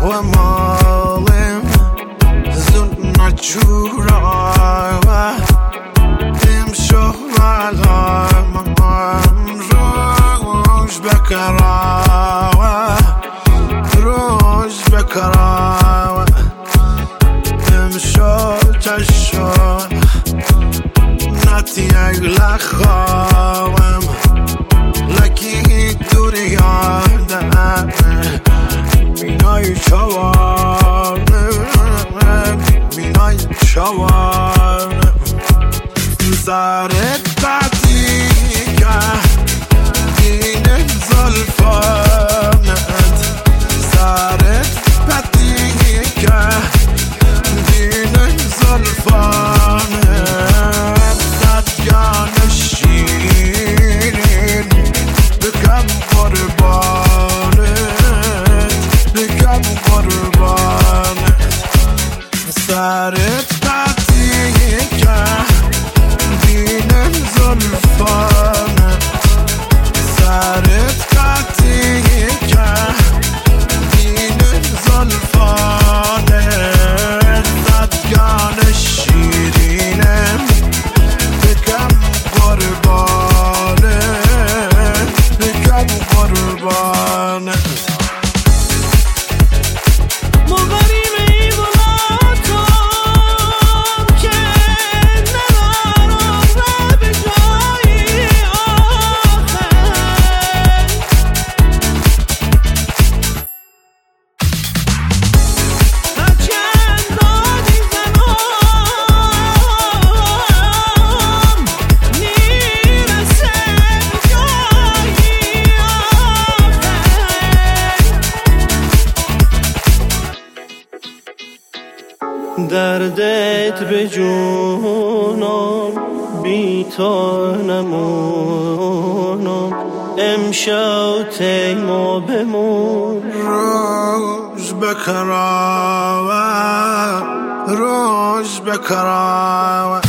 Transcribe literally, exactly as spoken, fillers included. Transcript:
و مالم زون نچورا و امشو علام روش بکرا و روش بکرا و امشو چشون نتی اگل خوام لکی دوری یادم مینای شوانم مینای شوانم سرت بدی که این زلفانت سرت بدی که این زلفانت ددگان شیرین بکم قربانت بکم قربانت سرت بدی که این زلفانت سرت بدی که این زلفانت ددگان شیرینم بکم قربانت بکم قربانت دردت به جونم بی تو نمونم امشب تیما بمون روش بکرا و روش بکرا